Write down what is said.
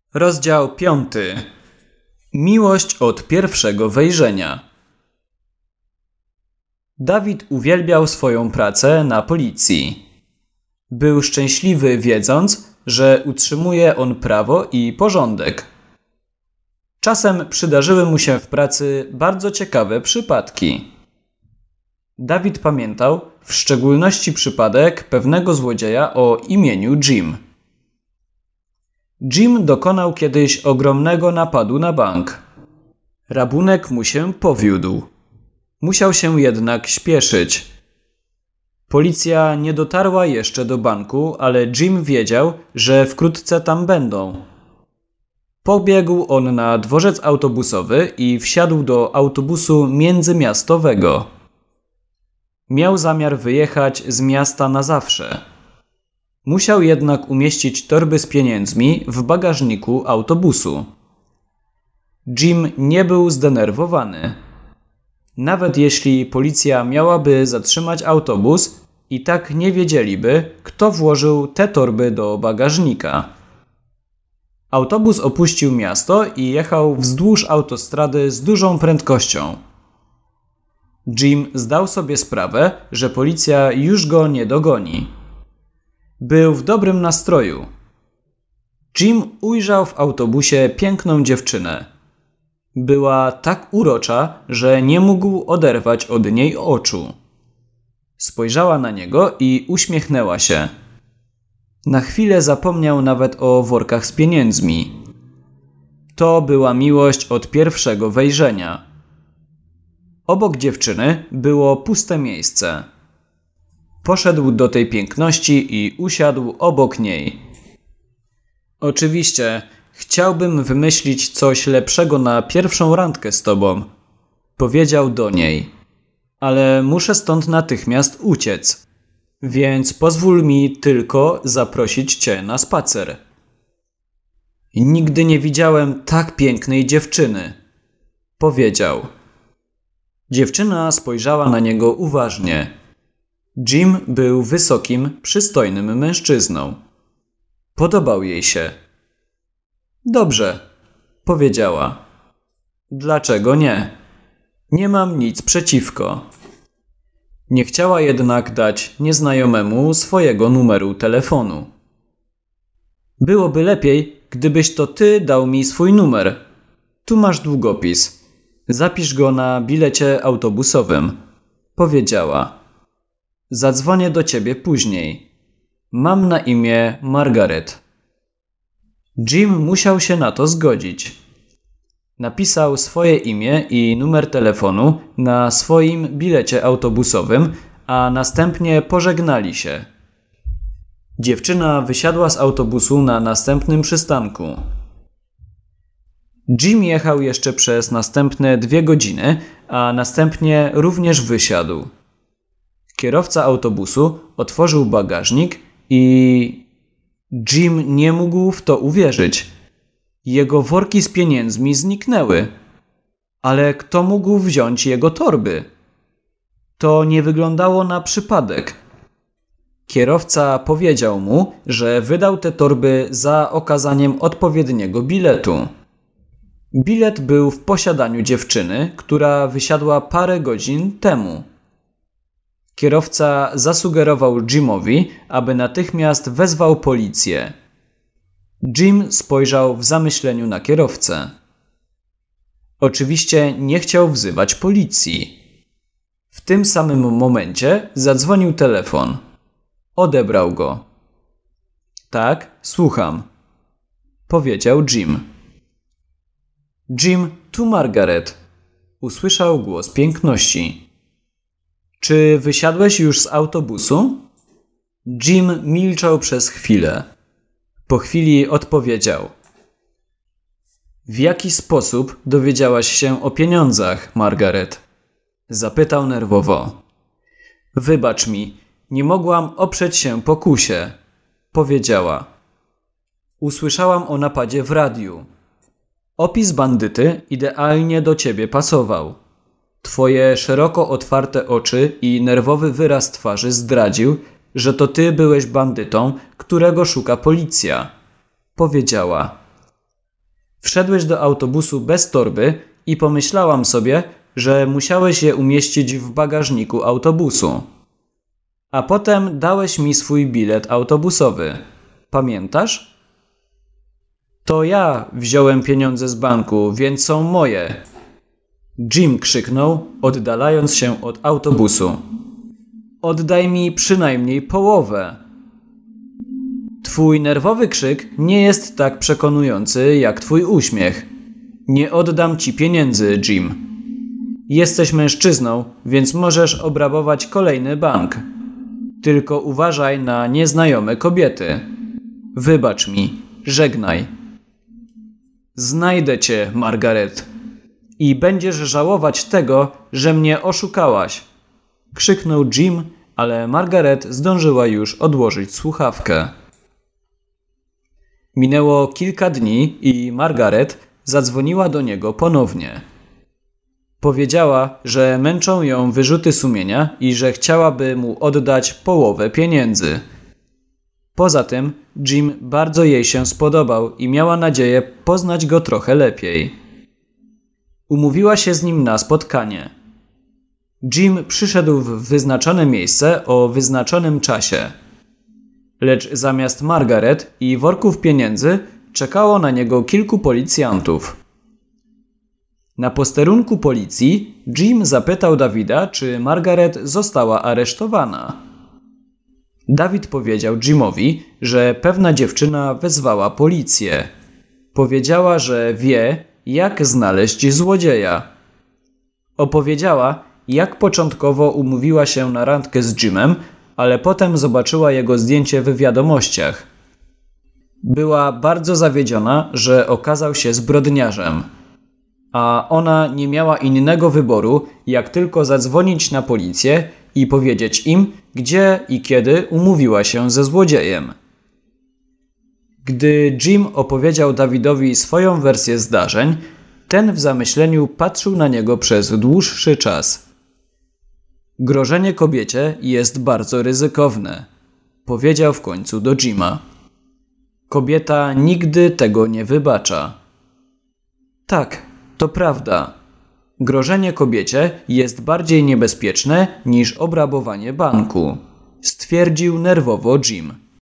Rozdział 5. Miłość od pierwszego wejrzenia. Dawid uwielbiał swoją pracę na policji. Był szczęśliwy, wiedząc, że utrzymuje on prawo i porządek. Czasem przydarzyły mu się w pracy bardzo ciekawe przypadki. Dawid pamiętał w szczególności przypadek pewnego złodzieja o imieniu Jim. Jim dokonał kiedyś ogromnego napadu na bank. Rabunek mu się powiódł. Musiał się jednak śpieszyć. Policja nie dotarła jeszcze do banku, ale Jim wiedział, że wkrótce tam będą. Pobiegł on na dworzec autobusowy i wsiadł do autobusu międzymiastowego. Miał zamiar wyjechać z miasta na zawsze. Musiał jednak umieścić torby z pieniędzmi w bagażniku autobusu. Jim nie był zdenerwowany. Nawet jeśli policja miałaby zatrzymać autobus, i tak nie wiedzieliby, kto włożył te torby do bagażnika. Autobus opuścił miasto i jechał wzdłuż autostrady z dużą prędkością. Jim zdał sobie sprawę, że policja już go nie dogoni. Był w dobrym nastroju. Jim ujrzał w autobusie piękną dziewczynę. Była tak urocza, że nie mógł oderwać od niej oczu. Spojrzała na niego i uśmiechnęła się. Na chwilę zapomniał nawet o workach z pieniędzmi. To była miłość od pierwszego wejrzenia. Obok dziewczyny było puste miejsce. Poszedł do tej piękności i usiadł obok niej. Oczywiście, chciałbym wymyślić coś lepszego na pierwszą randkę z tobą, powiedział do niej. Ale muszę stąd natychmiast uciec, więc pozwól mi tylko zaprosić cię na spacer. Nigdy nie widziałem tak pięknej dziewczyny, powiedział. Dziewczyna spojrzała na niego uważnie. Jim był wysokim, przystojnym mężczyzną. Podobał jej się. Dobrze, powiedziała. Dlaczego nie? Nie mam nic przeciwko. Nie chciała jednak dać nieznajomemu swojego numeru telefonu. Byłoby lepiej, gdybyś to ty dał mi swój numer. Tu masz długopis. Zapisz go na bilecie autobusowym, powiedziała. Zadzwonię do ciebie później. Mam na imię Margaret. Jim musiał się na to zgodzić. Napisał swoje imię i numer telefonu na swoim bilecie autobusowym, a następnie pożegnali się. Dziewczyna wysiadła z autobusu na następnym przystanku. Jim jechał jeszcze przez następne 2 godziny, a następnie również wysiadł. Kierowca autobusu otworzył bagażnik i Jim nie mógł w to uwierzyć. Jego worki z pieniędzmi zniknęły. Ale kto mógł wziąć jego torby? To nie wyglądało na przypadek. Kierowca powiedział mu, że wydał te torby za okazaniem odpowiedniego biletu. Bilet był w posiadaniu dziewczyny, która wysiadła parę godzin temu. Kierowca zasugerował Jimowi, aby natychmiast wezwał policję. Jim spojrzał w zamyśleniu na kierowcę. Oczywiście nie chciał wzywać policji. W tym samym momencie zadzwonił telefon. Odebrał go. Tak, słucham, powiedział Jim. Jim, tu Margaret, usłyszał głos piękności. Czy wysiadłeś już z autobusu? Jim milczał przez chwilę. Po chwili odpowiedział. W jaki sposób dowiedziałaś się o pieniądzach, Margaret? Zapytał nerwowo. Wybacz mi, nie mogłam oprzeć się pokusie, powiedziała. Usłyszałam o napadzie w radiu. Opis bandyty idealnie do ciebie pasował. Twoje szeroko otwarte oczy i nerwowy wyraz twarzy zdradził, że to ty byłeś bandytą, którego szuka policja, powiedziała. Wszedłeś do autobusu bez torby i pomyślałam sobie, że musiałeś je umieścić w bagażniku autobusu. A potem dałeś mi swój bilet autobusowy. Pamiętasz? To ja wziąłem pieniądze z banku, więc są moje. Jim krzyknął, oddalając się od autobusu. Oddaj mi przynajmniej połowę. Twój nerwowy krzyk nie jest tak przekonujący jak twój uśmiech. Nie oddam ci pieniędzy, Jim. Jesteś mężczyzną, więc możesz obrabować kolejny bank. Tylko uważaj na nieznajome kobiety. Wybacz mi, żegnaj. Znajdę cię, Margaret. I będziesz żałować tego, że mnie oszukałaś. Krzyknął Jim, ale Margaret zdążyła już odłożyć słuchawkę. Minęło kilka dni i Margaret zadzwoniła do niego ponownie. Powiedziała, że męczą ją wyrzuty sumienia i że chciałaby mu oddać połowę pieniędzy. Poza tym Jim bardzo jej się spodobał i miała nadzieję poznać go trochę lepiej. Umówiła się z nim na spotkanie. Jim przyszedł w wyznaczone miejsce o wyznaczonym czasie. Lecz zamiast Margaret i worków pieniędzy czekało na niego kilku policjantów. Na posterunku policji Jim zapytał Davida, czy Margaret została aresztowana. David powiedział Jimowi, że pewna dziewczyna wezwała policję. Powiedziała, że wie, jak znaleźć złodzieja. Opowiedziała, jak początkowo umówiła się na randkę z Jimem, ale potem zobaczyła jego zdjęcie w wiadomościach. Była bardzo zawiedziona, że okazał się zbrodniarzem. A ona nie miała innego wyboru, jak tylko zadzwonić na policję i powiedzieć im, gdzie i kiedy umówiła się ze złodziejem. Gdy Jim opowiedział Davidowi swoją wersję zdarzeń, ten w zamyśleniu patrzył na niego przez dłuższy czas. Grożenie kobiecie jest bardzo ryzykowne, powiedział w końcu do Jima. Kobieta nigdy tego nie wybacza. Tak, to prawda. Grożenie kobiecie jest bardziej niebezpieczne niż obrabowanie banku, stwierdził nerwowo Jim.